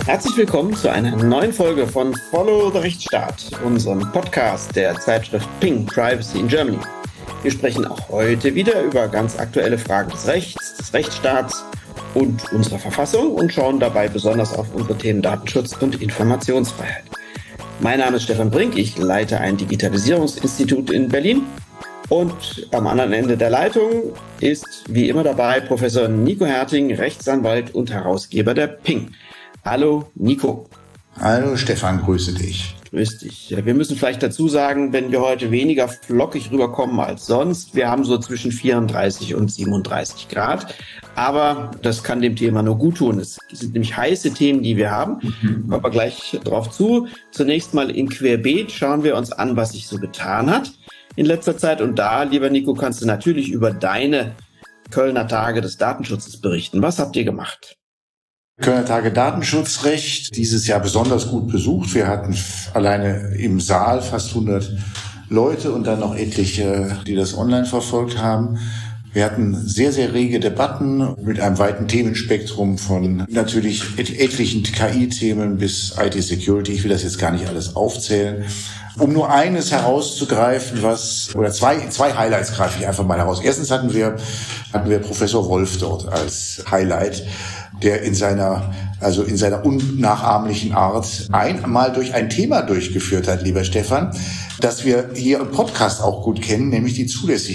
Herzlich willkommen zu einer neuen Folge von Follow the Rechtsstaat, unserem Podcast der Zeitschrift Ping Privacy in Germany. Wir sprechen auch heute wieder über ganz aktuelle Fragen des Rechts, des Rechtsstaats und unserer Verfassung und schauen dabei besonders auf unsere Themen Datenschutz und Informationsfreiheit. Mein Name ist Stefan Brink, ich leite ein Digitalisierungsinstitut in Berlin und am anderen Ende der Leitung ist wie immer dabei Professor Nico Herting, Rechtsanwalt und Herausgeber der Ping. Hallo Nico. Hallo Stefan, grüße dich. Grüß dich. Wir müssen vielleicht dazu sagen, wenn wir heute weniger flockig rüberkommen als sonst, wir haben so zwischen 34 und 37 Grad, aber das kann dem Thema nur gut tun. Es sind nämlich heiße Themen, die wir haben, kommen wir gleich drauf zu. Zunächst mal in Querbeet schauen wir uns an, was sich so getan hat in letzter Zeit und da, lieber Nico, kannst du natürlich über deine Kölner Tage des Datenschutzes berichten. Was habt ihr gemacht? Kölner Tage Datenschutzrecht, dieses Jahr besonders gut besucht. Wir hatten alleine im Saal fast 100 Leute und dann noch etliche, die das online verfolgt haben. Wir hatten sehr, sehr rege Debatten mit einem weiten Themenspektrum von natürlich etlichen KI-Themen bis IT-Security. Ich will das jetzt gar nicht alles aufzählen. Um nur eines herauszugreifen, zwei Highlights greife ich einfach mal heraus. Erstens hatten wir Professor Wolf dort als Highlight, der in seiner unnachahmlichen Art einmal durch ein Thema durchgeführt hat, lieber Stefan, das wir hier im Podcast auch gut kennen, nämlich die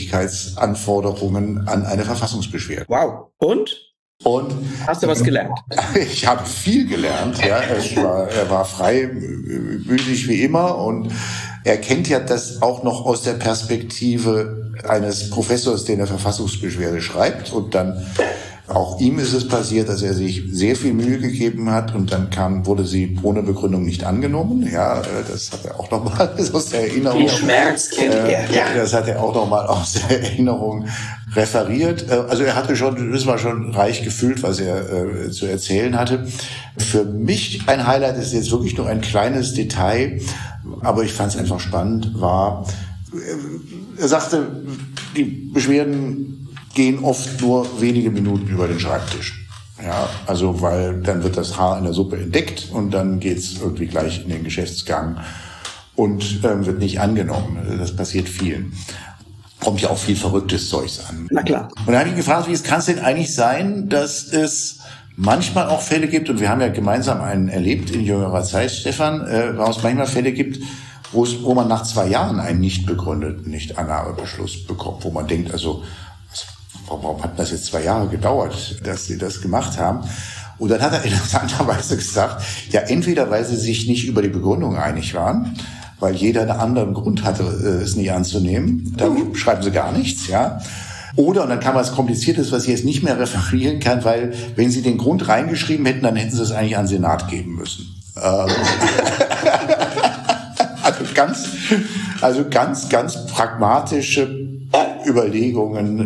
Zulässigkeitsanforderungen an eine Verfassungsbeschwerde. Wow. Und hast du was gelernt? Ich habe viel gelernt. Ja, er war freimütig wie immer und er kennt ja das auch noch aus der Perspektive eines Professors, der eine Verfassungsbeschwerde schreibt und dann auch ihm ist es passiert, dass er sich sehr viel Mühe gegeben hat und dann wurde sie ohne Begründung nicht angenommen. Ja, das hat er auch nochmal aus der Erinnerung. Den Schmerz kennt er. Ja. Das hat er auch nochmal aus der Erinnerung referiert. Also er hatte das war schon reich gefüllt, was er zu erzählen hatte. Für mich ein Highlight ist jetzt wirklich nur ein kleines Detail, aber ich fand es einfach spannend, er sagte, die Beschwerden gehen oft nur wenige Minuten über den Schreibtisch. Ja, also weil dann wird das Haar in der Suppe entdeckt und dann geht's irgendwie gleich in den Geschäftsgang und wird nicht angenommen. Das passiert vielen. Kommt ja auch viel verrücktes Zeugs an. Na klar. Und da habe ich mich gefragt, wie kann es denn eigentlich sein, dass es manchmal auch Fälle gibt, und wir haben ja gemeinsam einen erlebt in jüngerer Zeit, Stefan, wo es manchmal Fälle gibt, wo man nach 2 Jahren einen nicht begründeten Nichtannahmebeschluss bekommt, wo man denkt, also warum hat das jetzt 2 Jahre gedauert, dass sie das gemacht haben? Und dann hat er interessanterweise gesagt, ja, entweder weil sie sich nicht über die Begründung einig waren, weil jeder einen anderen Grund hatte, es nicht anzunehmen, dann schreiben sie gar nichts, ja. Oder, und dann kam was Kompliziertes, was ich jetzt nicht mehr referieren kann, weil wenn sie den Grund reingeschrieben hätten, dann hätten sie es eigentlich an den Senat geben müssen. Also ganz pragmatische Überlegungen,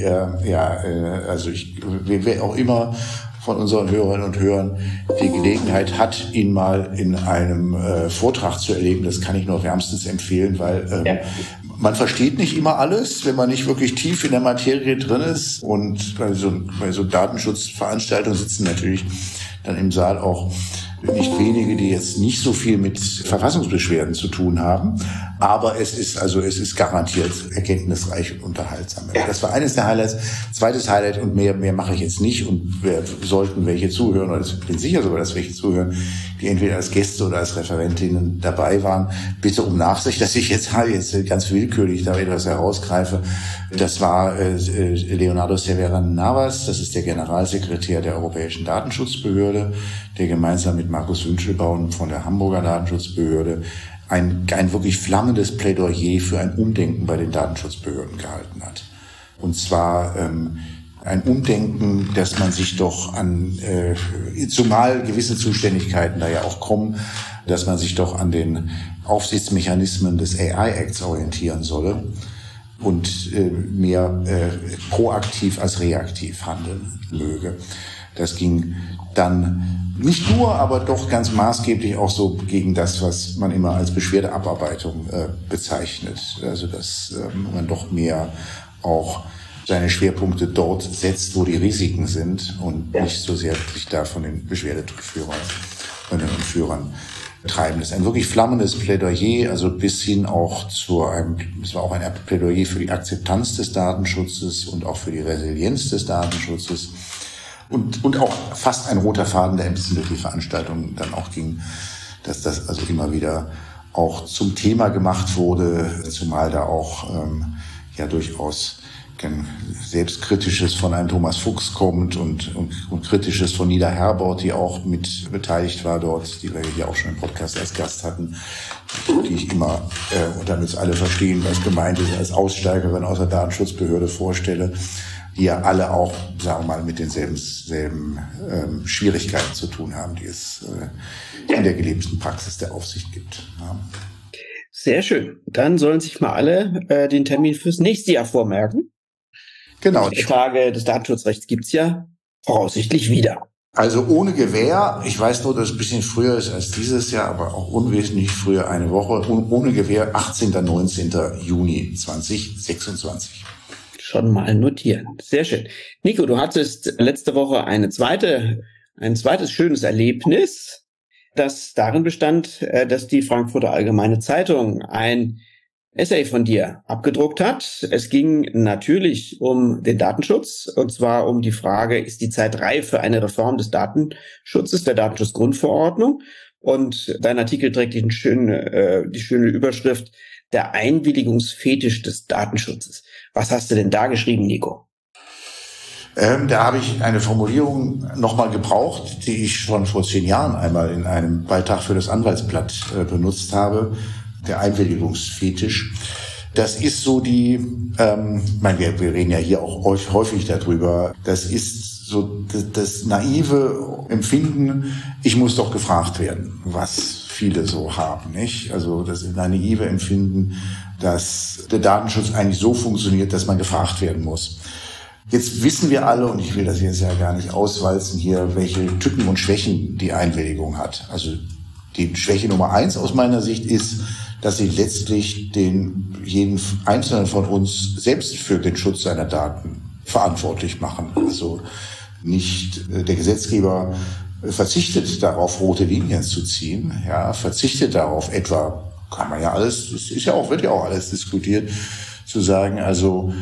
wer auch immer von unseren Hörerinnen und Hörern die Gelegenheit hat, ihn mal in einem Vortrag zu erleben, das kann ich nur wärmstens empfehlen, weil man versteht nicht immer alles, wenn man nicht wirklich tief in der Materie drin ist. Und bei so Datenschutzveranstaltungen sitzen natürlich dann im Saal auch nicht wenige, die jetzt nicht so viel mit Verfassungsbeschwerden zu tun haben. Aber es ist garantiert erkenntnisreich und unterhaltsam. Das war eines der Highlights. Zweites Highlight, und mehr mache ich jetzt nicht. Und wir sollten welche zuhören, oder ich bin sicher sogar, dass welche zuhören, die entweder als Gäste oder als Referentinnen dabei waren. Bitte um Nachsicht, dass ich jetzt ganz willkürlich da etwas herausgreife. Das war Leonardo Cervera Navas, das ist der Generalsekretär der Europäischen Datenschutzbehörde, der gemeinsam mit Markus Wünschelbaum von der Hamburger Datenschutzbehörde ein wirklich flammendes Plädoyer für ein Umdenken bei den Datenschutzbehörden gehalten hat. Und zwar ein Umdenken, dass man sich doch zumal gewisse Zuständigkeiten da ja auch kommen, dass man sich doch an den Aufsichtsmechanismen des AI-Acts orientieren solle und mehr proaktiv als reaktiv handeln möge. Das ging dann nicht nur, aber doch ganz maßgeblich auch so gegen das, was man immer als Beschwerdeabarbeitung bezeichnet. Also dass man doch mehr auch seine Schwerpunkte dort setzt, wo die Risiken sind und nicht so sehr sich da von den Beschwerdedurchführern Führerinnen und Führern treiben. Das ist ein wirklich flammendes Plädoyer, also bis hin auch es war auch ein Plädoyer für die Akzeptanz des Datenschutzes und auch für die Resilienz des Datenschutzes und auch fast ein roter Faden, der ein bisschen durch die Veranstaltung dann auch ging, dass das also immer wieder auch zum Thema gemacht wurde, zumal da auch durchaus Selbstkritisches von einem Thomas Fuchs kommt und Kritisches von Nida Herbert, die auch mit beteiligt war dort, die wir hier auch schon im Podcast als Gast hatten, die ich immer, und damit es alle verstehen, was gemeint ist, als Aussteigerin aus der Datenschutzbehörde vorstelle, die ja alle auch, sagen wir mal, mit denselben Schwierigkeiten zu tun haben, die es in der gelebten Praxis der Aufsicht gibt. Ja. Sehr schön. Dann sollen sich mal alle den Termin fürs nächste Jahr vormerken. Genau. Die Frage des Datenschutzrechts gibt's ja voraussichtlich wieder. Also ohne Gewähr, ich weiß nur, dass es ein bisschen früher ist als dieses Jahr, aber auch unwesentlich früher eine Woche, ohne Gewähr 18. 19. Juni 2026. Schon mal notieren. Sehr schön. Nico, du hattest letzte Woche ein zweites schönes Erlebnis, das darin bestand, dass die Frankfurter Allgemeine Zeitung ein Essay von dir abgedruckt hat. Es ging natürlich um den Datenschutz, und zwar um die Frage, ist die Zeit reif für eine Reform des Datenschutzes, der Datenschutzgrundverordnung? Und dein Artikel trägt die schöne Überschrift, der Einwilligungsfetisch des Datenschutzes. Was hast du denn da geschrieben, Nico? Da habe ich eine Formulierung nochmal gebraucht, die ich schon vor 10 Jahren einmal in einem Beitrag für das Anwaltsblatt benutzt habe. Der Einwilligungsfetisch. Das ist so wir reden ja hier auch häufig darüber. Das ist so das naive Empfinden, ich muss doch gefragt werden, was viele so haben, nicht? Also das naive Empfinden, dass der Datenschutz eigentlich so funktioniert, dass man gefragt werden muss. Jetzt wissen wir alle, und ich will das jetzt ja gar nicht auswalzen hier, welche Tücken und Schwächen die Einwilligung hat. Also die Schwäche Nummer 1 aus meiner Sicht ist, dass sie letztlich jeden Einzelnen von uns selbst für den Schutz seiner Daten verantwortlich machen. Also nicht der Gesetzgeber verzichtet darauf, rote Linien zu ziehen, ja, verzichtet darauf etwa, kann man ja alles, wird ja auch alles diskutiert, zu sagen, also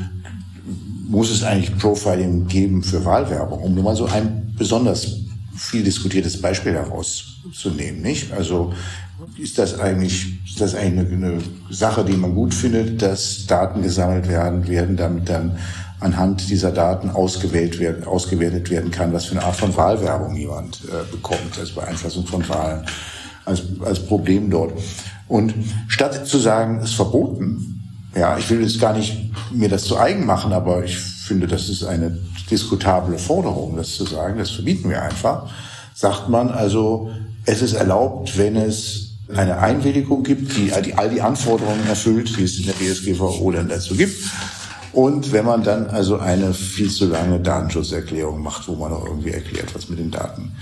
muss es eigentlich Profiling geben für Wahlwerbung, um nur mal so ein besonders viel diskutiertes Beispiel herauszunehmen, nicht? Also ist das eigentlich eine Sache, die man gut findet, dass Daten gesammelt werden, damit dann anhand dieser Daten ausgewertet werden kann, was für eine Art von Wahlwerbung jemand bekommt, als Beeinflussung von Wahlen, als Problem dort. Und statt zu sagen, es ist verboten, ja, ich will jetzt gar nicht mir das zu eigen machen, aber ich finde, das ist eine diskutable Forderung, das zu sagen, das verbieten wir einfach, sagt man also, es ist erlaubt, wenn es eine Einwilligung gibt, die all die Anforderungen erfüllt, die es in der DSGVO dann dazu gibt. Und wenn man dann also eine viel zu lange Datenschutzerklärung macht, wo man auch irgendwie erklärt, was mit den Daten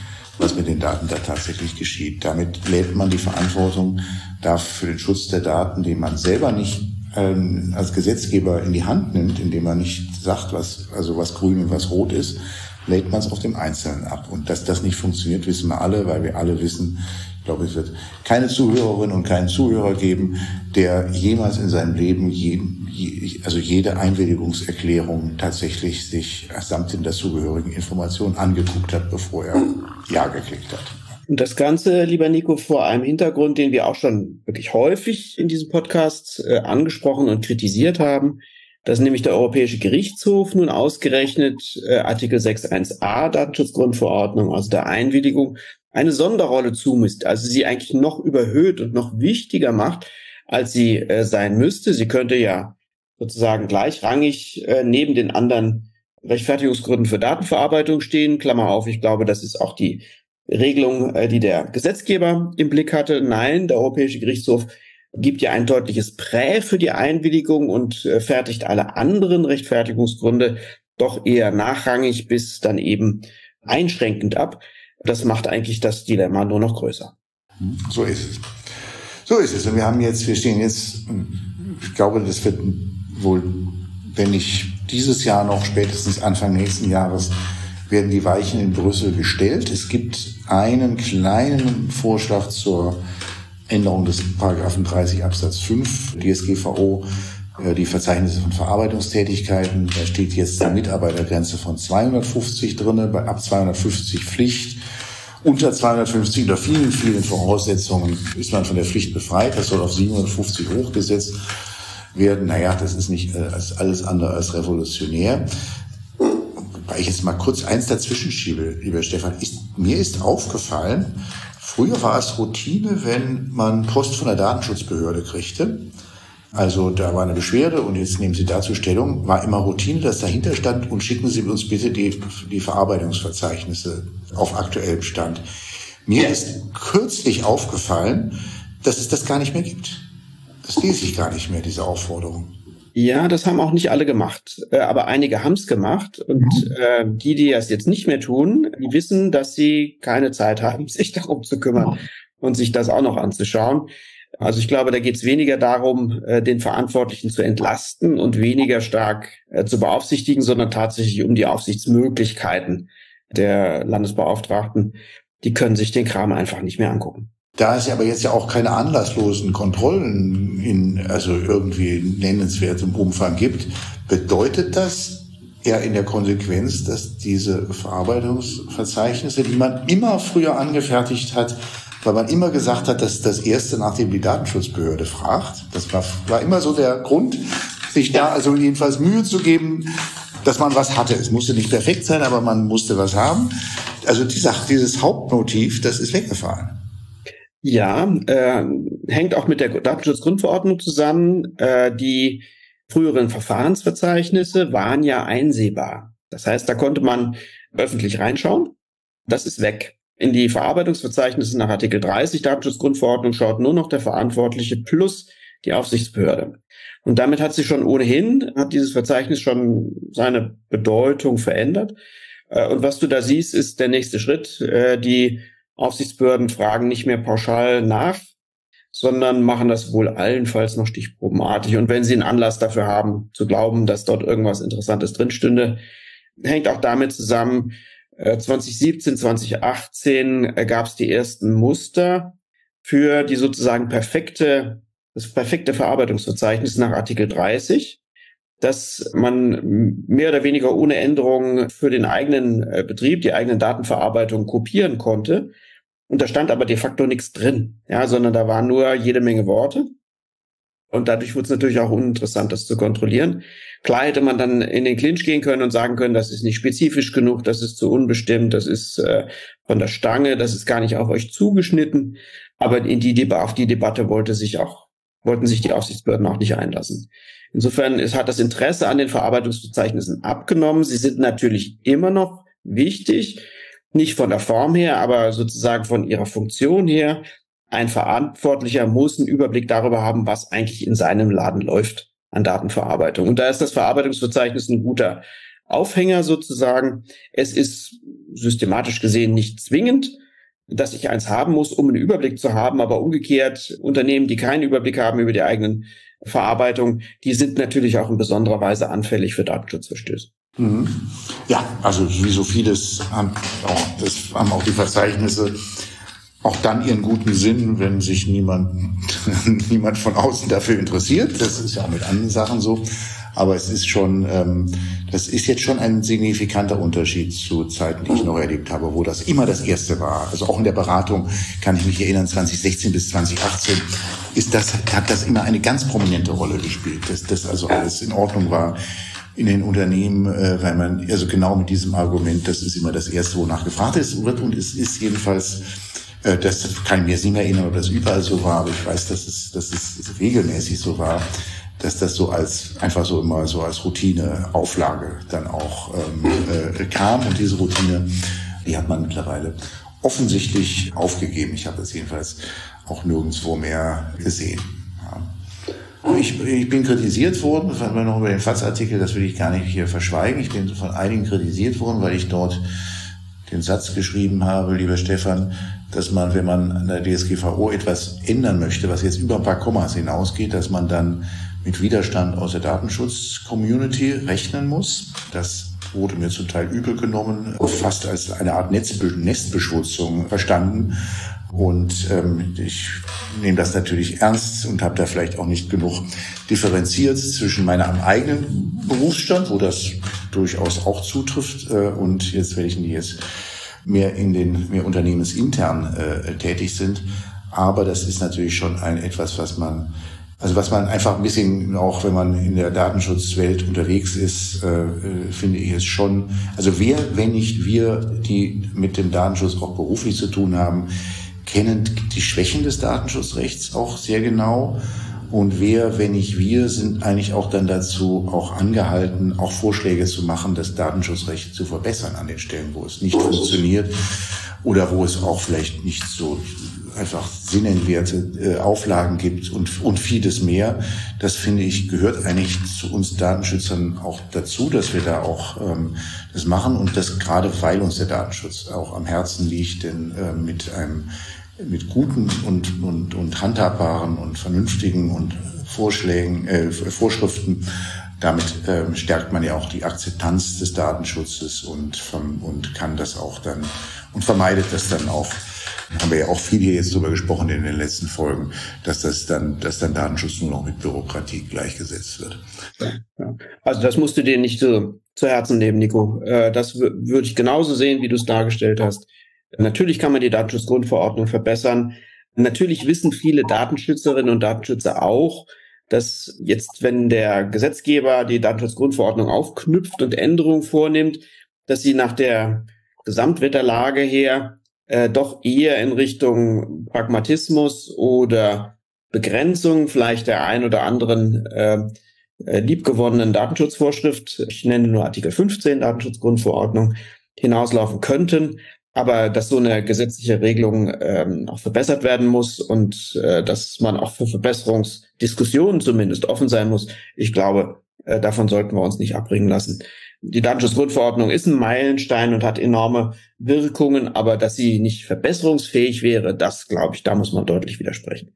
da tatsächlich geschieht. Damit lädt man die Verantwortung dafür für den Schutz der Daten, den man selber nicht als Gesetzgeber in die Hand nimmt, indem man nicht sagt, was grün und was rot ist, lädt man es auf dem Einzelnen ab. Und dass das nicht funktioniert, wissen wir alle, weil wir alle wissen, ich glaube, es wird keine Zuhörerin und keinen Zuhörer geben, der jemals in seinem Leben jede Einwilligungserklärung tatsächlich sich samt den dazugehörigen Informationen angeguckt hat, bevor er Ja geklickt hat. Und das Ganze, lieber Nico, vor einem Hintergrund, den wir auch schon wirklich häufig in diesem Podcast angesprochen und kritisiert haben, dass nämlich der Europäische Gerichtshof nun ausgerechnet Artikel 6.1a Datenschutzgrundverordnung, also der Einwilligung, eine Sonderrolle zumisst, also sie eigentlich noch überhöht und noch wichtiger macht, als sie sein müsste. Sie könnte ja sozusagen gleichrangig neben den anderen Rechtfertigungsgründen für Datenverarbeitung stehen. Klammer auf, ich glaube, das ist auch die Regelung, die der Gesetzgeber im Blick hatte. Nein, der Europäische Gerichtshof gibt ja ein deutliches Prä für die Einwilligung und fertigt alle anderen Rechtfertigungsgründe doch eher nachrangig bis dann eben einschränkend ab. Das macht eigentlich das Dilemma nur noch größer. So ist es. Und wir stehen jetzt, ich glaube, das wird wohl, wenn nicht dieses Jahr noch, spätestens Anfang nächsten Jahres, werden die Weichen in Brüssel gestellt. Es gibt einen kleinen Vorschlag zur Änderung des Paragraphen 30 Absatz 5 DSGVO, die Verzeichnisse von Verarbeitungstätigkeiten. Da steht jetzt die Mitarbeitergrenze von 250 drinne, bei ab 250 Pflicht. Unter 250 unter vielen, vielen Voraussetzungen ist man von der Pflicht befreit. Das soll auf 750 hochgesetzt werden. Naja, das ist nicht alles andere als revolutionär. Weil ich jetzt mal kurz eins dazwischen schiebe, lieber Stefan. Mir ist aufgefallen, früher war es Routine, wenn man Post von der Datenschutzbehörde kriegte. Also da war eine Beschwerde und jetzt nehmen Sie dazu Stellung. War immer Routine, dass dahinter stand und schicken Sie uns bitte die Verarbeitungsverzeichnisse auf aktuellem Stand. Mir ist kürzlich aufgefallen, dass es das gar nicht mehr gibt. Das lese ich gar nicht mehr, diese Aufforderung. Ja, das haben auch nicht alle gemacht, aber einige haben es gemacht. Und die es jetzt nicht mehr tun, die wissen, dass sie keine Zeit haben, sich darum zu kümmern und sich das auch noch anzuschauen. Also ich glaube, da geht es weniger darum, den Verantwortlichen zu entlasten und weniger stark zu beaufsichtigen, sondern tatsächlich um die Aufsichtsmöglichkeiten der Landesbeauftragten. Die können sich den Kram einfach nicht mehr angucken. Da es ja aber jetzt ja auch keine anlasslosen Kontrollen also irgendwie nennenswertem Umfang gibt, bedeutet das ja in der Konsequenz, dass diese Verarbeitungsverzeichnisse, die man immer früher angefertigt hat, weil man immer gesagt hat, dass das Erste, nachdem die Datenschutzbehörde fragt, das war immer so der Grund, sich da also jedenfalls Mühe zu geben, dass man was hatte. Es musste nicht perfekt sein, aber man musste was haben. Also dieses Hauptmotiv, das ist weggefallen. Ja, hängt auch mit der Datenschutzgrundverordnung zusammen. Die früheren Verfahrensverzeichnisse waren ja einsehbar. Das heißt, da konnte man öffentlich reinschauen. Das ist weg. In die Verarbeitungsverzeichnisse nach Artikel 30 Datenschutzgrundverordnung schaut nur noch der Verantwortliche plus die Aufsichtsbehörde. Und damit hat dieses Verzeichnis schon seine Bedeutung verändert. Und was du da siehst, ist der nächste Schritt. Die Aufsichtsbehörden fragen nicht mehr pauschal nach, sondern machen das wohl allenfalls noch stichprobenartig. Und wenn sie einen Anlass dafür haben, zu glauben, dass dort irgendwas Interessantes drinstünde, hängt auch damit zusammen, 2017, 2018 gab es die ersten Muster für die sozusagen das perfekte Verarbeitungsverzeichnis nach Artikel 30, dass man mehr oder weniger ohne Änderungen für den eigenen Betrieb, die eigenen Datenverarbeitung kopieren konnte. Und da stand aber de facto nichts drin, sondern da waren nur jede Menge Worte. Und dadurch wurde es natürlich auch uninteressant, das zu kontrollieren. Klar hätte man dann in den Clinch gehen können und sagen können, das ist nicht spezifisch genug, das ist zu unbestimmt, das ist von der Stange, das ist gar nicht auf euch zugeschnitten. Aber auf die Debatte wollten sich die Aufsichtsbehörden auch nicht einlassen. Insofern hat das Interesse an den Verarbeitungsverzeichnissen abgenommen. Sie sind natürlich immer noch wichtig, nicht von der Form her, aber sozusagen von ihrer Funktion her. Ein Verantwortlicher muss einen Überblick darüber haben, was eigentlich in seinem Laden läuft an Datenverarbeitung. Und da ist das Verarbeitungsverzeichnis ein guter Aufhänger sozusagen. Es ist systematisch gesehen nicht zwingend, dass ich eins haben muss, um einen Überblick zu haben, aber umgekehrt Unternehmen, die keinen Überblick haben über die eigenen Verarbeitung, die sind natürlich auch in besonderer Weise anfällig für Datenschutzverstöße. Mhm. Ja, also wie so vieles haben auch die Verzeichnisse auch dann ihren guten Sinn, wenn sich niemand von außen dafür interessiert. Das ist ja auch mit anderen Sachen so. Aber es ist das ist jetzt schon ein signifikanter Unterschied zu Zeiten, die ich noch erlebt habe, wo das immer das Erste war. Also auch in der Beratung kann ich mich erinnern, 2016 bis 2018 hat das immer eine ganz prominente Rolle gespielt, dass das also alles in Ordnung war in den Unternehmen, weil man, also genau mit diesem Argument, das ist immer das Erste, wonach gefragt wird. Und es ist jedenfalls, das kann ich mir jetzt nicht mehr erinnern, ob das überall so war, aber ich weiß, dass es regelmäßig so war, dass das so einfach so immer so als Routineauflage dann auch kam. Und diese Routine, die hat man mittlerweile offensichtlich aufgegeben. Ich habe das jedenfalls auch nirgendwo mehr gesehen. Ja. Ich bin kritisiert worden, das hatten wir noch über den FAZ-Artikel, das will ich gar nicht hier verschweigen. Ich bin von einigen kritisiert worden, weil ich dort den Satz geschrieben habe, lieber Stefan, dass man, wenn man an der DSGVO etwas ändern möchte, was jetzt über ein paar Kommas hinausgeht, dass man dann mit Widerstand aus der Datenschutz-Community rechnen muss. Das wurde mir zum Teil übel genommen, fast als eine Art Nestbeschmutzung verstanden. Und ich nehme das natürlich ernst und habe da vielleicht auch nicht genug differenziert zwischen meinem eigenen Berufsstand, wo das durchaus auch zutrifft, und jetzt welchen, die jetzt mehr unternehmensintern tätig sind. Aber das ist natürlich schon etwas, was man einfach ein bisschen, auch wenn man in der Datenschutzwelt unterwegs ist, finde ich es schon, also wer, wenn nicht wir, die mit dem Datenschutz auch beruflich zu tun haben, kennen die Schwächen des Datenschutzrechts auch sehr genau. Und wer, wenn nicht wir, sind eigentlich auch dann dazu auch angehalten, auch Vorschläge zu machen, das Datenschutzrecht zu verbessern an den Stellen, wo es nicht funktioniert oder wo es auch vielleicht nicht so einfach sinnentwerte Auflagen gibt und vieles mehr. Das, finde ich, gehört eigentlich zu uns Datenschützern auch dazu, dass wir da auch das machen, und das gerade, weil uns der Datenschutz auch am Herzen liegt, denn mit guten und handhabbaren und vernünftigen und Vorschriften, damit stärkt man ja auch die Akzeptanz des Datenschutzes und kann das auch dann und vermeidet das dann auch. Haben wir ja auch viel hier jetzt drüber gesprochen in den letzten Folgen, dass dann Datenschutz nur noch mit Bürokratie gleichgesetzt wird. Ja. Also das musst du dir nicht so zu Herzen nehmen, Nico. Das würde ich genauso sehen, wie du es dargestellt hast. Natürlich kann man die Datenschutzgrundverordnung verbessern. Natürlich wissen viele Datenschützerinnen und Datenschützer auch, dass jetzt, wenn der Gesetzgeber die Datenschutzgrundverordnung aufknüpft und Änderungen vornimmt, dass sie nach der Gesamtwetterlage her doch eher in Richtung Pragmatismus oder Begrenzung vielleicht der ein oder anderen liebgewonnenen Datenschutzvorschrift, ich nenne nur Artikel 15 Datenschutzgrundverordnung, hinauslaufen könnten, aber dass so eine gesetzliche Regelung auch verbessert werden muss und dass man auch für Verbesserungsdiskussionen zumindest offen sein muss. Ich glaube, davon sollten wir uns nicht abbringen lassen. Die Datenschutzgrundverordnung ist ein Meilenstein und hat enorme Wirkungen, aber dass sie nicht verbesserungsfähig wäre, das, glaube ich, da muss man deutlich widersprechen.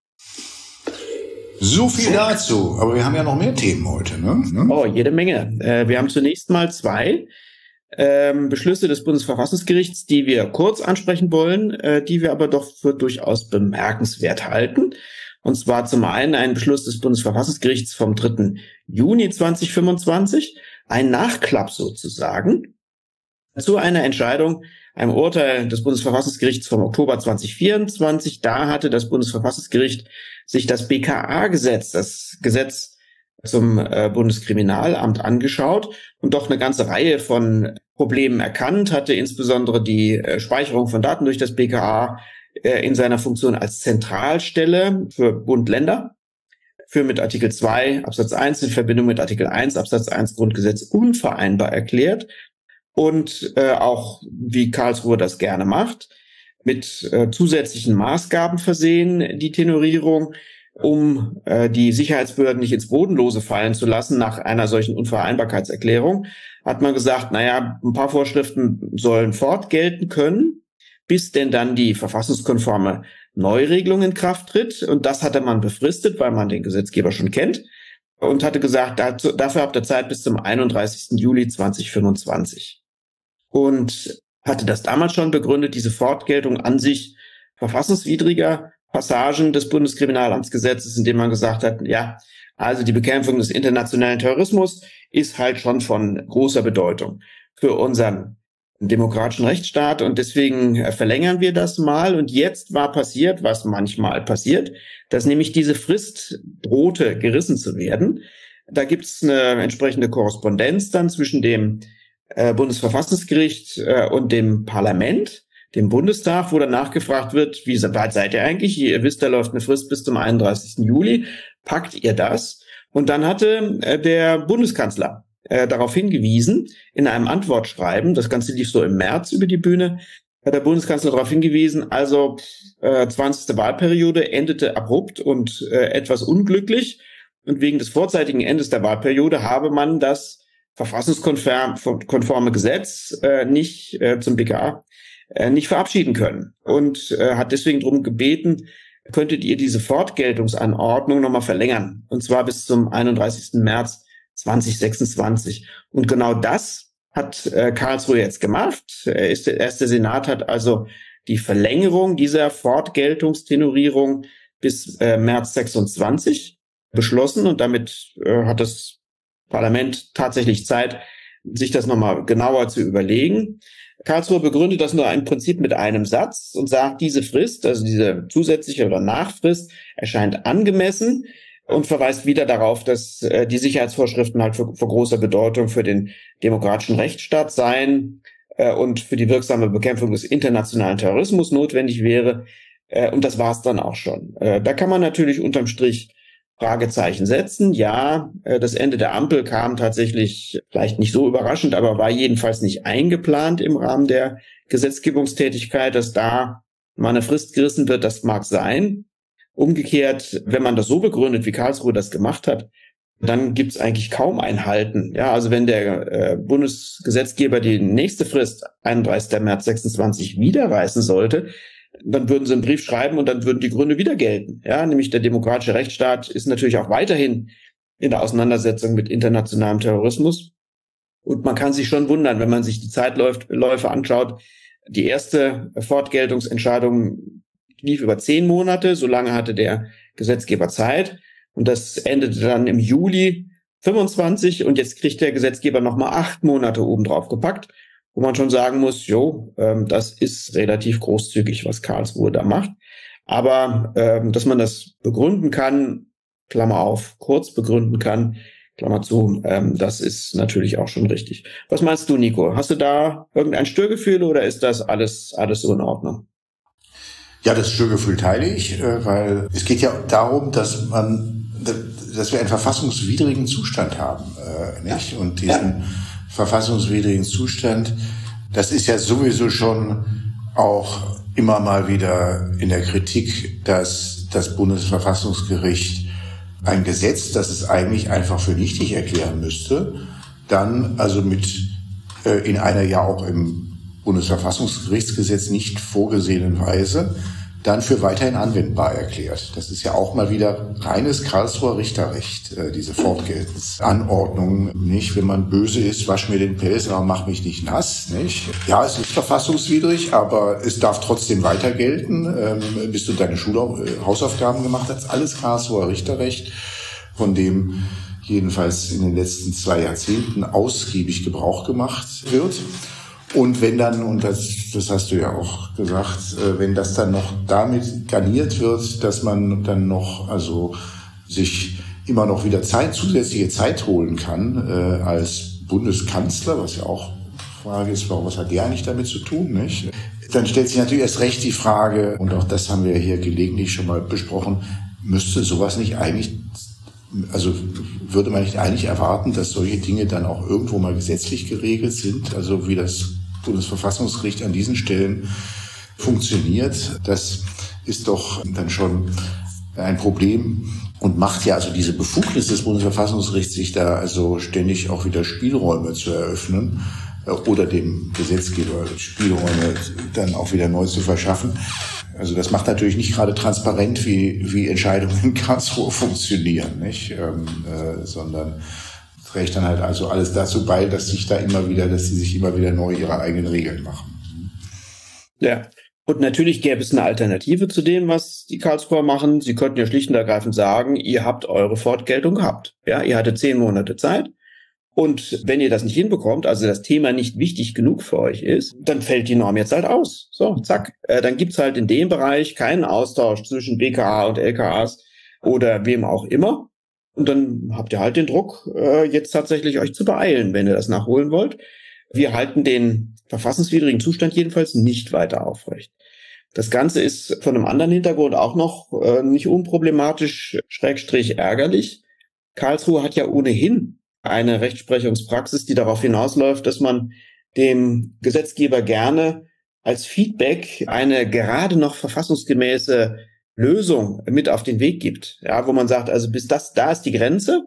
So viel dazu, aber wir haben ja noch mehr Themen heute, ne? Oh, jede Menge. Wir haben zunächst mal 2 Beschlüsse des Bundesverfassungsgerichts, die wir kurz ansprechen wollen, die wir aber doch für durchaus bemerkenswert halten. Und zwar zum einen ein Beschluss des Bundesverfassungsgerichts vom 3. Juni 2025, ein Nachklapp sozusagen, zu einer Entscheidung, einem Urteil des Bundesverfassungsgerichts vom Oktober 2024. Da hatte das Bundesverfassungsgericht sich das BKA-Gesetz, das Gesetz zum Bundeskriminalamt, angeschaut und doch eine ganze Reihe von Problemen erkannt, hatte insbesondere die Speicherung von Daten durch das BKA in seiner Funktion als Zentralstelle für Bund-Länder für mit Artikel 2 Absatz 1 in Verbindung mit Artikel 1 Absatz 1 Grundgesetz unvereinbar erklärt und auch, wie Karlsruhe das gerne macht, mit zusätzlichen Maßgaben versehen, die Tenorierung, um die Sicherheitsbehörden nicht ins Bodenlose fallen zu lassen nach einer solchen Unvereinbarkeitserklärung, hat man gesagt, naja, ein paar Vorschriften sollen fortgelten können, bis denn dann die verfassungskonforme Neuregelung in Kraft tritt. Und das hatte man befristet, weil man den Gesetzgeber schon kennt und hatte gesagt, dafür habt ihr Zeit bis zum 31. Juli 2025. Und hatte das damals schon begründet, diese Fortgeltung an sich verfassungswidriger Passagen des Bundeskriminalamtsgesetzes, indem man gesagt hat, ja, also die Bekämpfung des internationalen Terrorismus ist halt schon von großer Bedeutung für unseren demokratischen Rechtsstaat und deswegen verlängern wir das mal. Und jetzt war passiert, was manchmal passiert, dass nämlich diese Frist drohte gerissen zu werden. Da gibt es eine entsprechende Korrespondenz dann zwischen dem Bundesverfassungsgericht und dem Parlament, dem Bundestag, wo dann nachgefragt wird, wie weit seid ihr eigentlich? Ihr wisst, da läuft eine Frist bis zum 31. Juli. Packt ihr das? Und dann hatte der Bundeskanzler darauf hingewiesen, in einem Antwortschreiben, das Ganze lief so im März über die Bühne, hat der Bundeskanzler darauf hingewiesen, also 20. Wahlperiode endete abrupt und etwas unglücklich. Und wegen des vorzeitigen Endes der Wahlperiode habe man das verfassungskonforme Gesetz nicht zum BKA nicht verabschieden können. Und hat deswegen darum gebeten, könntet ihr diese Fortgeltungsanordnung nochmal verlängern. Und zwar bis zum 31. März 2026. Und genau das hat Karlsruhe jetzt gemacht. Der erste Senat hat also die Verlängerung dieser Fortgeltungstenorierung bis März 26 beschlossen und damit hat das Parlament tatsächlich Zeit, sich das nochmal genauer zu überlegen. Karlsruhe begründet das nur im Prinzip mit einem Satz und sagt, diese Frist, also diese zusätzliche oder Nachfrist, erscheint angemessen und verweist wieder darauf, dass die Sicherheitsvorschriften halt von großer Bedeutung für den demokratischen Rechtsstaat seien und für die wirksame Bekämpfung des internationalen Terrorismus notwendig wäre. Und das war es dann auch schon. Da kann man natürlich unterm Strich Fragezeichen setzen. Ja, das Ende der Ampel kam tatsächlich vielleicht nicht so überraschend, aber war jedenfalls nicht eingeplant im Rahmen der Gesetzgebungstätigkeit, dass da mal eine Frist gerissen wird. Das mag sein. Umgekehrt, wenn man das so begründet, wie Karlsruhe das gemacht hat, dann gibt es eigentlich kaum ein Halten. Ja, also wenn der Bundesgesetzgeber die nächste Frist, 31. März 26, wieder reißen sollte, dann würden sie einen Brief schreiben und dann würden die Gründe wieder gelten. Ja, nämlich der demokratische Rechtsstaat ist natürlich auch weiterhin in der Auseinandersetzung mit internationalem Terrorismus. Und man kann sich schon wundern, wenn man sich die Zeitläufe anschaut. Die erste Fortgeltungsentscheidung lief über 10 Monate. So lange hatte der Gesetzgeber Zeit. Und das endete dann im Juli 25. Und jetzt kriegt der Gesetzgeber nochmal 8 Monate obendrauf gepackt, wo man schon sagen muss, das ist relativ großzügig, was Karlsruhe da macht. Aber dass man das begründen kann, Klammer auf, kurz begründen kann, Klammer zu, das ist natürlich auch schon richtig. Was meinst du, Nico? Hast du da irgendein Störgefühl oder ist das alles so in Ordnung? Ja, das Störgefühl teile ich, weil es geht ja darum, dass wir einen verfassungswidrigen Zustand haben, nicht? Und diesen verfassungswidrigen Zustand, das ist ja sowieso schon auch immer mal wieder in der Kritik, dass das Bundesverfassungsgericht ein Gesetz, das es eigentlich einfach für nichtig erklären müsste, dann also in einer ja auch im Bundesverfassungsgerichtsgesetz nicht vorgesehenen Weise dann für weiterhin anwendbar erklärt. Das ist ja auch mal wieder reines Karlsruher Richterrecht, diese Fortgeltungsanordnung, nicht? Wenn man böse ist, wasch mir den Pelz, aber mach mich nicht nass, nicht? Ja, es ist verfassungswidrig, aber es darf trotzdem weiter gelten, bis du deine Hausaufgaben gemacht hast. Alles Karlsruher Richterrecht, von dem jedenfalls in den letzten 2 Jahrzehnten ausgiebig Gebrauch gemacht wird. Und wenn dann, und das hast du ja auch gesagt, wenn das dann noch damit garniert wird, dass man dann noch, also sich immer noch wieder zusätzliche Zeit holen kann, als Bundeskanzler, was ja auch Frage ist, was hat der eigentlich damit zu tun, nicht? Dann stellt sich natürlich erst recht die Frage, und auch das haben wir hier gelegentlich schon mal besprochen, müsste sowas nicht eigentlich, also würde man nicht eigentlich erwarten, dass solche Dinge dann auch irgendwo mal gesetzlich geregelt sind, also wie das Bundesverfassungsgericht an diesen Stellen funktioniert. Das ist doch dann schon ein Problem und macht ja also diese Befugnis des Bundesverfassungsgerichts, sich da also ständig auch wieder Spielräume zu eröffnen oder dem Gesetzgeber Spielräume dann auch wieder neu zu verschaffen. Also das macht natürlich nicht gerade transparent, wie Entscheidungen in Karlsruhe funktionieren, nicht? Sondern trägt dann halt also alles dazu bei, dass sie sich immer wieder neu ihre eigenen Regeln machen. Ja. Und natürlich gäbe es eine Alternative zu dem, was die Karlsruher machen. Sie könnten ja schlicht und ergreifend sagen, ihr habt eure Fortgeltung gehabt. Ja, ihr hattet 10 Monate Zeit. Und wenn ihr das nicht hinbekommt, also das Thema nicht wichtig genug für euch ist, dann fällt die Norm jetzt halt aus. So, zack. Dann gibt's halt in dem Bereich keinen Austausch zwischen BKA und LKAs oder wem auch immer. Und dann habt ihr halt den Druck, jetzt tatsächlich euch zu beeilen, wenn ihr das nachholen wollt. Wir halten den verfassungswidrigen Zustand jedenfalls nicht weiter aufrecht. Das Ganze ist von einem anderen Hintergrund auch noch nicht unproblematisch, / ärgerlich. Karlsruhe hat ja ohnehin eine Rechtsprechungspraxis, die darauf hinausläuft, dass man dem Gesetzgeber gerne als Feedback eine gerade noch verfassungsgemäße Lösung mit auf den Weg gibt, ja, wo man sagt, also da ist die Grenze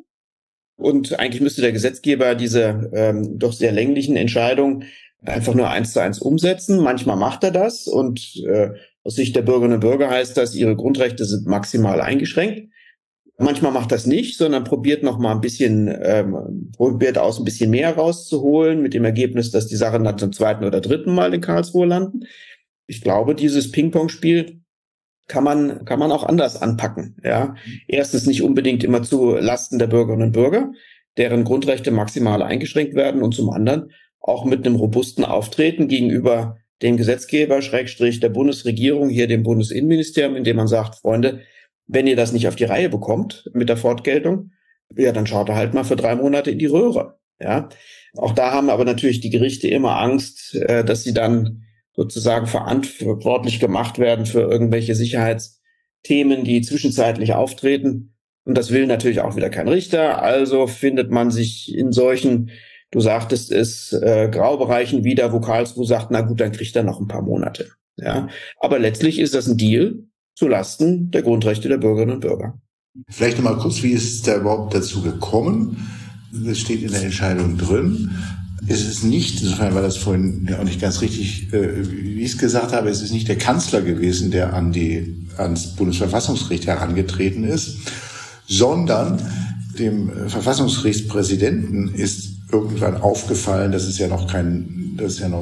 und eigentlich müsste der Gesetzgeber diese doch sehr länglichen Entscheidungen einfach nur 1:1 umsetzen. Manchmal macht er das und aus Sicht der Bürgerinnen und Bürger heißt das, ihre Grundrechte sind maximal eingeschränkt. Manchmal macht das nicht, sondern probiert noch mal ein bisschen, probiert aus ein bisschen mehr rauszuholen, mit dem Ergebnis, dass die Sachen dann zum zweiten oder dritten Mal in Karlsruhe landen. Ich glaube, dieses Ping-Pong-Spiel kann man auch anders anpacken. Ja, erstens nicht unbedingt immer zu Lasten der Bürgerinnen und Bürger, deren Grundrechte maximal eingeschränkt werden, und zum anderen auch mit einem robusten Auftreten gegenüber dem Gesetzgeber, Schrägstrich der Bundesregierung, hier dem Bundesinnenministerium, indem man sagt, Freunde, wenn ihr das nicht auf die Reihe bekommt mit der Fortgeltung, ja, dann schaut ihr halt mal für 3 Monate in die Röhre. Ja, auch da haben aber natürlich die Gerichte immer Angst, dass sie dann sozusagen verantwortlich gemacht werden für irgendwelche Sicherheitsthemen, die zwischenzeitlich auftreten. Und das will natürlich auch wieder kein Richter. Also findet man sich in solchen, du sagtest es, Graubereichen wieder, wo Karlsruhe sagt, na gut, dann kriegt er noch ein paar Monate. Ja, aber letztlich ist das ein Deal zu Lasten der Grundrechte der Bürgerinnen und Bürger. Vielleicht noch mal kurz, wie ist es da überhaupt dazu gekommen? Das steht in der Entscheidung drin. Es ist nicht, insofern war das vorhin ja auch nicht ganz richtig, wie ich es gesagt habe, es ist nicht der Kanzler gewesen, der ans Bundesverfassungsgericht herangetreten ist, sondern dem Verfassungsgerichtspräsidenten ist irgendwann aufgefallen, dass es ja noch kein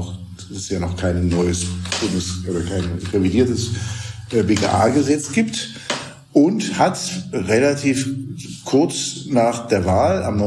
neues oder kein revidiertes BGA-Gesetz gibt, und hat relativ kurz nach der Wahl am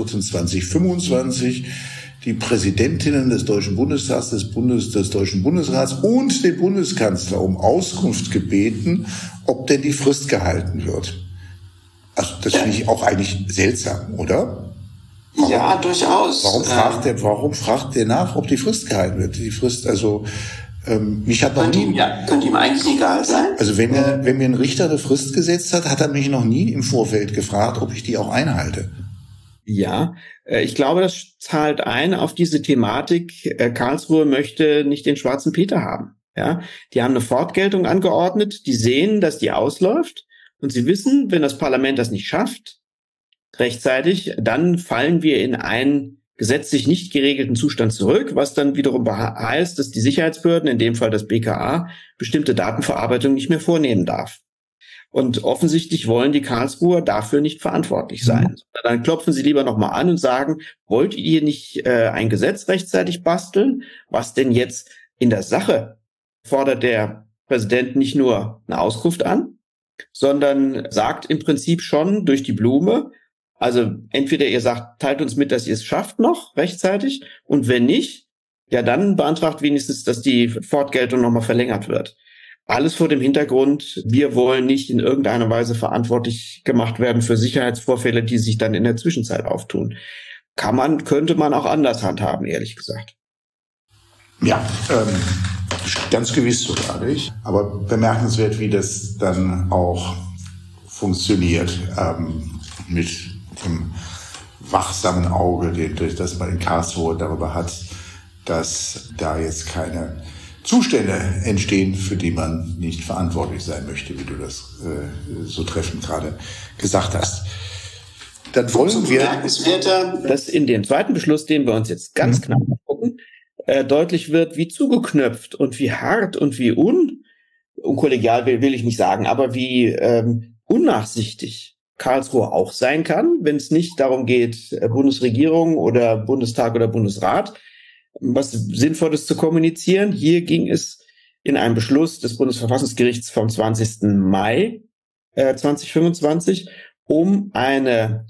9.4.2025 die Präsidentinnen des Deutschen Bundestags, des Deutschen Bundesrats und den Bundeskanzler um Auskunft gebeten, ob denn die Frist gehalten wird. Also das finde ich auch eigentlich seltsam, oder? Ja, durchaus. Warum fragt der nach, ob die Frist gehalten wird? Die Frist, also mich hat noch nie. Könnte ihm eigentlich egal sein. Also wenn mir ein Richter eine Frist gesetzt hat, hat er mich noch nie im Vorfeld gefragt, ob ich die auch einhalte. Ja, ich glaube, das zahlt ein auf diese Thematik. Karlsruhe möchte nicht den schwarzen Peter haben. Ja, die haben eine Fortgeltung angeordnet. Die sehen, dass die ausläuft, und sie wissen, wenn das Parlament das nicht schafft rechtzeitig, dann fallen wir in einen gesetzlich nicht geregelten Zustand zurück, was dann wiederum heißt, dass die Sicherheitsbehörden, in dem Fall das BKA, bestimmte Datenverarbeitung nicht mehr vornehmen darf. Und offensichtlich wollen die Karlsruher dafür nicht verantwortlich sein. Dann klopfen sie lieber nochmal an und sagen, wollt ihr nicht ein Gesetz rechtzeitig basteln, was denn jetzt in der Sache fordert der Präsident nicht nur eine Auskunft an, sondern sagt im Prinzip schon durch die Blume, also entweder ihr sagt, teilt uns mit, dass ihr es schafft noch rechtzeitig, und wenn nicht, ja dann beantragt wenigstens, dass die Fortgeltung nochmal verlängert wird. Alles vor dem Hintergrund, wir wollen nicht in irgendeiner Weise verantwortlich gemacht werden für Sicherheitsvorfälle, die sich dann in der Zwischenzeit auftun. Könnte man auch anders handhaben, ehrlich gesagt. Ja, ganz gewiss sogar nicht. Aber bemerkenswert, wie das dann auch funktioniert, mit dem wachsamen Auge, durch das man in Karlsruhe darüber hat, dass da jetzt keine Zustände entstehen, für die man nicht verantwortlich sein möchte, wie du das so treffend gerade gesagt hast. Dann wollen wir, dass in dem zweiten Beschluss, den wir uns jetzt ganz knapp gucken, deutlich wird, wie zugeknöpft und wie hart und wie unkollegial will ich nicht sagen, aber wie unnachsichtig Karlsruhe auch sein kann, wenn es nicht darum geht, Bundesregierung oder Bundestag oder Bundesrat was Sinnvolles zu kommunizieren. Hier ging es in einem Beschluss des Bundesverfassungsgerichts vom 20. Mai 2025 um ein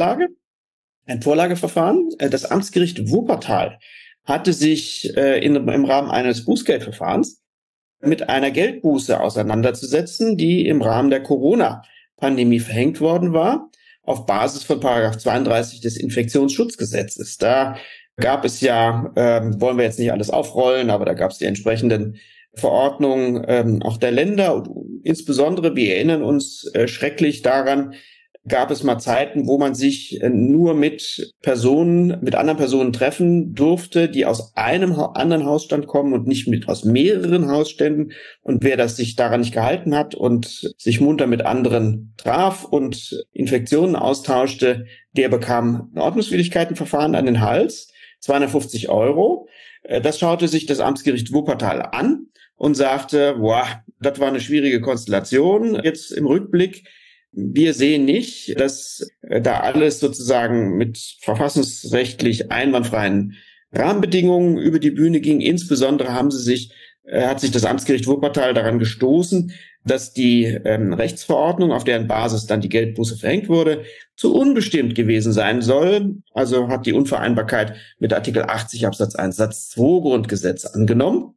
Vorlageverfahren. Das Amtsgericht Wuppertal hatte sich im Rahmen eines Bußgeldverfahrens mit einer Geldbuße auseinanderzusetzen, die im Rahmen der Corona-Pandemie verhängt worden war, auf Basis von § 32 des Infektionsschutzgesetzes. Da gab es ja, wollen wir jetzt nicht alles aufrollen, aber da gab es die entsprechenden Verordnungen auch der Länder. Und insbesondere, wir erinnern uns schrecklich daran, gab es mal Zeiten, wo man sich nur mit anderen Personen treffen durfte, die aus einem anderen Hausstand kommen und nicht aus mehreren Hausständen. Und wer das sich daran nicht gehalten hat und sich munter mit anderen traf und Infektionen austauschte, der bekam ein Ordnungswidrigkeitenverfahren an den Hals, 250 €. Das schaute sich das Amtsgericht Wuppertal an und sagte, boah, das war eine schwierige Konstellation. Jetzt im Rückblick, Wir sehen nicht, dass da alles sozusagen mit verfassungsrechtlich einwandfreien Rahmenbedingungen über die Bühne ging. Insbesondere hat sich das Amtsgericht Wuppertal daran gestoßen, dass die Rechtsverordnung, auf deren Basis dann die Geldbuße verhängt wurde, zu unbestimmt gewesen sein soll. Also hat die Unvereinbarkeit mit Artikel 80 Absatz 1 Satz 2 Grundgesetz angenommen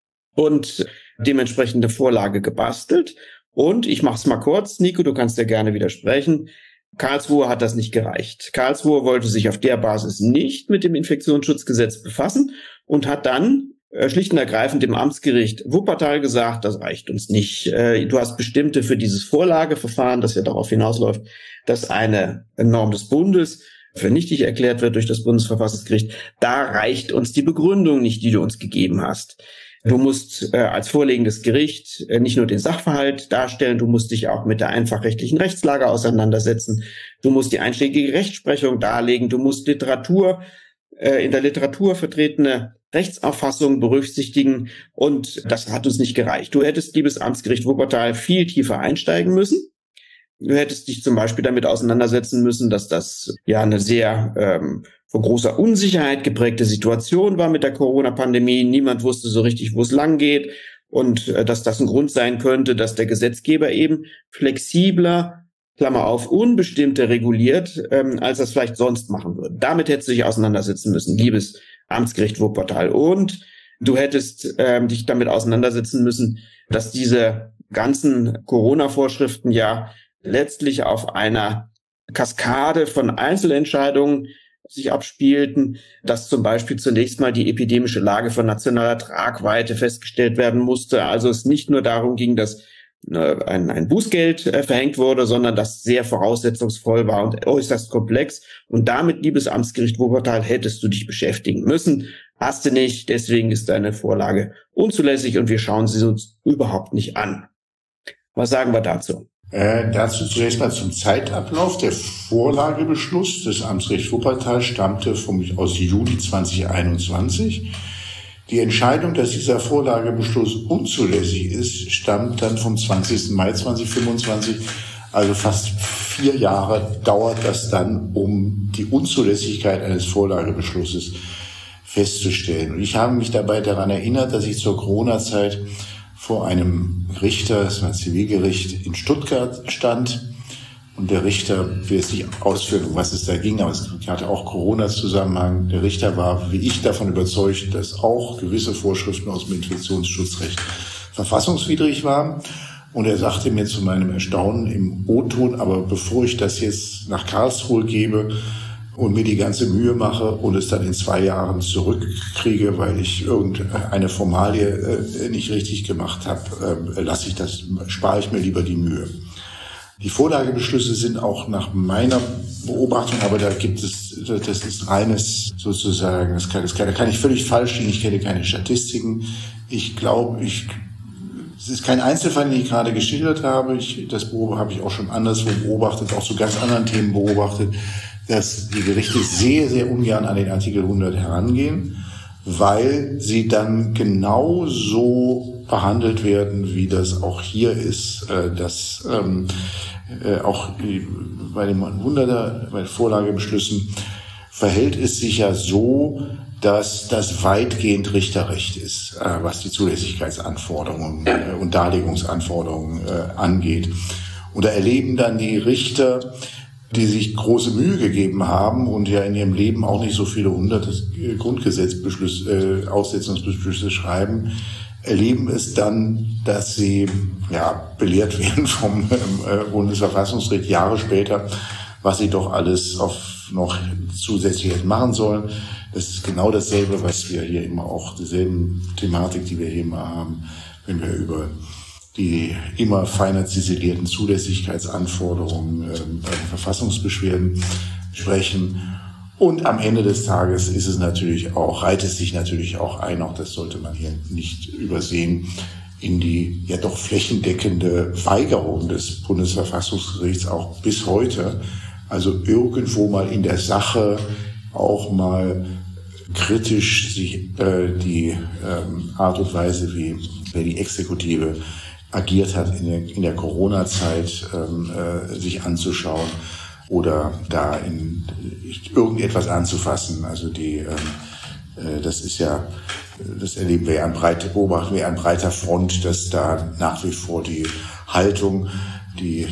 und dementsprechende Vorlage gebastelt. Und ich mache es mal kurz, Nico, du kannst ja gerne widersprechen. Karlsruhe hat das nicht gereicht. Karlsruhe wollte sich auf der Basis nicht mit dem Infektionsschutzgesetz befassen und hat dann schlicht und ergreifend dem Amtsgericht Wuppertal gesagt, das reicht uns nicht. Du hast bestimmte für dieses Vorlageverfahren, das ja darauf hinausläuft, dass eine Norm des Bundes für nichtig erklärt wird durch das Bundesverfassungsgericht. Da reicht uns die Begründung nicht, die du uns gegeben hast. Du musst als vorlegendes Gericht nicht nur den Sachverhalt darstellen, du musst dich auch mit der einfachrechtlichen Rechtslage auseinandersetzen. Du musst die einschlägige Rechtsprechung darlegen. Du musst in der Literatur vertretene Rechtsauffassung berücksichtigen, und das hat uns nicht gereicht. Du hättest, liebes Amtsgericht Wuppertal, viel tiefer einsteigen müssen. Du hättest dich zum Beispiel damit auseinandersetzen müssen, dass das ja eine sehr von großer Unsicherheit geprägte Situation war mit der Corona-Pandemie. Niemand wusste so richtig, wo es lang geht, und dass das ein Grund sein könnte, dass der Gesetzgeber eben flexibler, Klammer auf, unbestimmter reguliert, als das vielleicht sonst machen würde. Damit hättest du dich auseinandersetzen müssen, liebes Amtsgericht Wuppertal. Und du hättest dich damit auseinandersetzen müssen, dass diese ganzen Corona-Vorschriften ja letztlich auf einer Kaskade von Einzelentscheidungen sich abspielten, dass zum Beispiel zunächst mal die epidemische Lage von nationaler Tragweite festgestellt werden musste. Also es nicht nur darum ging, dass ein Bußgeld verhängt wurde, sondern das sehr voraussetzungsvoll war und äußerst komplex. Und damit, liebes Amtsgericht Wuppertal, hättest du dich beschäftigen müssen. Hast du nicht, deswegen ist deine Vorlage unzulässig und wir schauen sie uns überhaupt nicht an. Was sagen wir dazu? Dazu zunächst mal zum Zeitablauf. Der Vorlagebeschluss des Amtsgerichts Wuppertal stammte aus Juli 2021. Die Entscheidung, dass dieser Vorlagebeschluss unzulässig ist, stammt dann vom 20. Mai 2025. Also fast 4 Jahre dauert das dann, um die Unzulässigkeit eines Vorlagebeschlusses festzustellen. Und ich habe mich dabei daran erinnert, dass ich zur Corona-Zeit vor einem Richter, das war ein Zivilgericht in Stuttgart, stand. Und der Richter, ich will jetzt nicht ausführen, um was es da ging, aber es hatte auch Corona-Zusammenhang. Der Richter war, wie ich, davon überzeugt, dass auch gewisse Vorschriften aus dem Infektionsschutzrecht verfassungswidrig waren. Und er sagte mir zu meinem Erstaunen im O-Ton, aber bevor ich das jetzt nach Karlsruhe gebe und mir die ganze Mühe mache und es dann in 2 Jahren zurückkriege, weil ich irgendeine Formalie nicht richtig gemacht habe, spare ich mir lieber die Mühe. Die Vorlagebeschlüsse sind auch nach meiner Beobachtung, aber das ist reines sozusagen, da kann ich völlig falsch liegen, ich kenne keine Statistiken. Ich glaube, es ist kein Einzelfall, den ich gerade geschildert habe. Das habe ich auch schon anderswo beobachtet, auch zu ganz anderen Themen beobachtet, dass die Gerichte sehr, sehr ungern an den Artikel 100 herangehen, weil sie dann genau so behandelt werden, wie das auch hier ist, dass auch bei den 100er, bei Vorlagebeschlüssen verhält es sich ja so, dass das weitgehend Richterrecht ist, was die Zulässigkeitsanforderungen und Darlegungsanforderungen angeht. Und da erleben dann die Richter, die sich große Mühe gegeben haben und ja in ihrem Leben auch nicht so viele 100 Aussetzungsbeschlüsse schreiben, erleben es dann, dass sie belehrt werden vom Bundesverfassungsgericht Jahre später, was sie doch alles noch zusätzlich hätten machen sollen. Das ist genau dasselbe, was wir hier immer auch, dieselben Thematik, die wir hier immer haben, wenn wir über die immer feiner ziselierten Zulässigkeitsanforderungen bei den Verfassungsbeschwerden sprechen. Und am Ende des Tages reiht es sich natürlich auch ein, auch das sollte man hier nicht übersehen, in die ja doch flächendeckende Weigerung des Bundesverfassungsgerichts auch bis heute, also irgendwo mal in der Sache auch mal kritisch sich die Art und Weise, wie die Exekutive agiert hat in der Corona-Zeit, sich anzuschauen oder da in irgendetwas anzufassen. Also das erleben wir ja beobachten wir an breiter Front, dass da nach wie vor die Haltung, die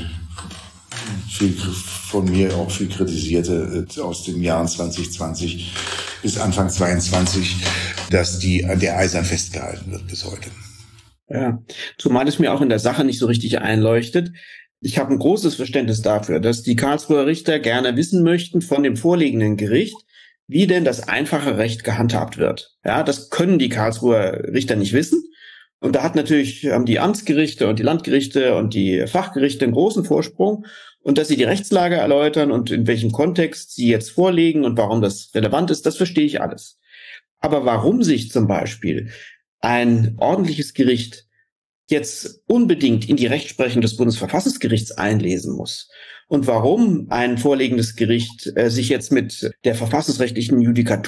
viel von mir auch viel kritisierte aus den Jahren 2020 bis Anfang 22, dass die an der eisern festgehalten wird bis heute. Ja, zumal es mir auch in der Sache nicht so richtig einleuchtet. Ich habe ein großes Verständnis dafür, dass die Karlsruher Richter gerne wissen möchten von dem vorliegenden Gericht, wie denn das einfache Recht gehandhabt wird. Ja, das können die Karlsruher Richter nicht wissen. Und da haben die Amtsgerichte und die Landgerichte und die Fachgerichte einen großen Vorsprung. Und dass sie die Rechtslage erläutern und in welchem Kontext sie jetzt vorlegen und warum das relevant ist, das verstehe ich alles. Aber warum sich zum Beispiel ein ordentliches Gericht jetzt unbedingt in die Rechtsprechung des Bundesverfassungsgerichts einlesen muss und warum ein vorliegendes Gericht sich jetzt mit der verfassungsrechtlichen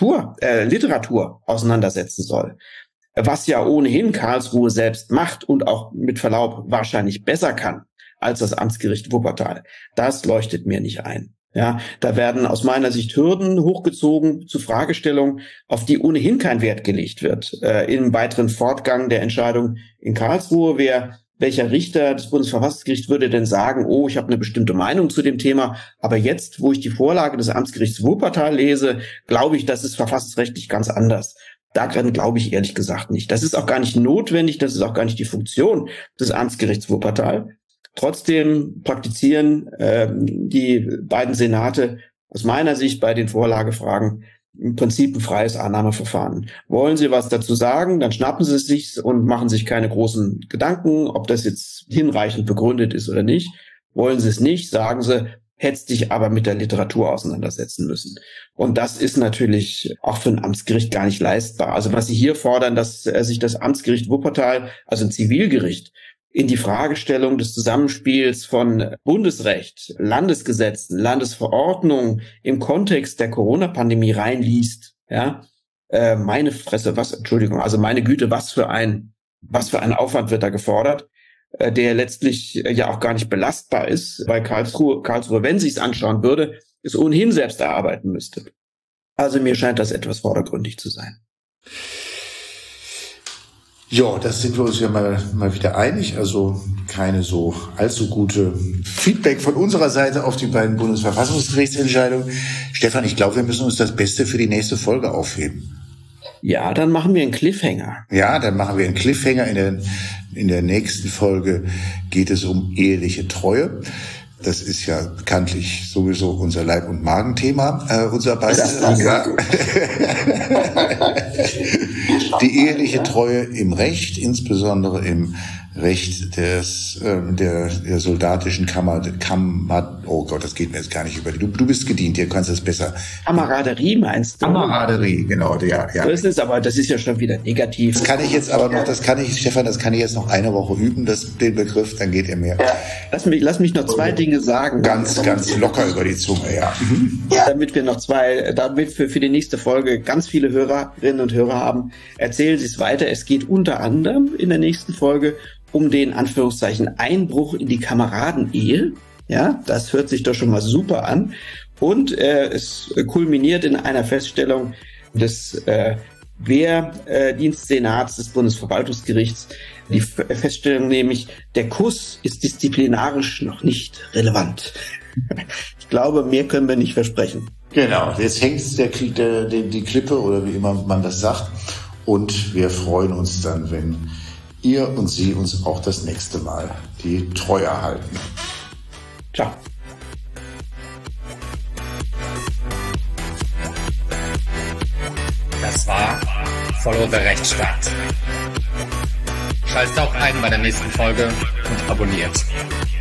Literatur auseinandersetzen soll, was ja ohnehin Karlsruhe selbst macht und auch mit Verlaub wahrscheinlich besser kann als das Amtsgericht Wuppertal. Das leuchtet mir nicht ein. Ja, da werden aus meiner Sicht Hürden hochgezogen zu Fragestellungen, auf die ohnehin kein Wert gelegt wird. Im weiteren Fortgang der Entscheidung in Karlsruhe, welcher Richter des Bundesverfassungsgerichts würde denn sagen, oh, ich habe eine bestimmte Meinung zu dem Thema, aber jetzt, wo ich die Vorlage des Amtsgerichts Wuppertal lese, glaube ich, das ist verfassungsrechtlich ganz anders. Daran glaube ich ehrlich gesagt nicht. Das ist auch gar nicht notwendig, das ist auch gar nicht die Funktion des Amtsgerichts Wuppertal. Trotzdem praktizieren die beiden Senate aus meiner Sicht bei den Vorlagefragen im Prinzip ein freies Annahmeverfahren. Wollen sie was dazu sagen, dann schnappen sie es sich und machen sich keine großen Gedanken, ob das jetzt hinreichend begründet ist oder nicht. Wollen sie es nicht, sagen sie, hättest dich aber mit der Literatur auseinandersetzen müssen. Und das ist natürlich auch für ein Amtsgericht gar nicht leistbar. Also was sie hier fordern, dass sich das Amtsgericht Wuppertal, also ein Zivilgericht, in die Fragestellung des Zusammenspiels von Bundesrecht, Landesgesetzen, Landesverordnungen im Kontext der Corona-Pandemie reinliest, ja, meine Fresse, meine Güte, was für ein Aufwand wird da gefordert, der letztlich ja auch gar nicht belastbar ist, weil Karlsruhe, wenn sie es anschauen würde, es ohnehin selbst erarbeiten müsste. Also mir scheint das etwas vordergründig zu sein. Ja, das sind wir uns ja mal wieder einig. Also keine so allzu gute Feedback von unserer Seite auf die beiden Bundesverfassungsgerichtsentscheidungen. Stefan, ich glaube, wir müssen uns das Beste für die nächste Folge aufheben. Ja, dann machen wir einen Cliffhanger. Ja, dann machen wir einen Cliffhanger. In der nächsten Folge geht es um eheliche Treue. Das ist ja bekanntlich sowieso unser Leib- und Magenthema, unser beides. Ja. Die eheliche Treue im Recht, insbesondere im Recht der soldatischen Kammer, oh Gott, das geht mir jetzt gar nicht über. Du bist gedient, du kannst das besser. Kameraderie meinst du? Kameraderie, genau, ja. Das ist ja schon wieder negativ. Stefan, das kann ich jetzt noch eine Woche üben, den Begriff, dann geht er mir. Ja. Lass mich noch zwei Dinge sagen. Ganz locker über die Zunge, ja. Damit wir für die nächste Folge ganz viele Hörerinnen und Hörer haben, erzählen Sie es weiter. Es geht unter anderem in der nächsten Folge um den Anführungszeichen Einbruch in die Kameradenehe. Ja, das hört sich doch schon mal super an. Und es kulminiert in einer Feststellung des Wehrdienstsenats des Bundesverwaltungsgerichts. Die Feststellung nämlich, der Kuss ist disziplinarisch noch nicht relevant. Ich glaube, mehr können wir nicht versprechen. Genau, jetzt hängt die Klippe oder wie immer man das sagt. Und wir freuen uns dann, wenn ihr und Sie uns auch das nächste Mal die Treue halten. Ciao. Das war Follow the Rechtsstaat. Schaltet auch ein bei der nächsten Folge und abonniert.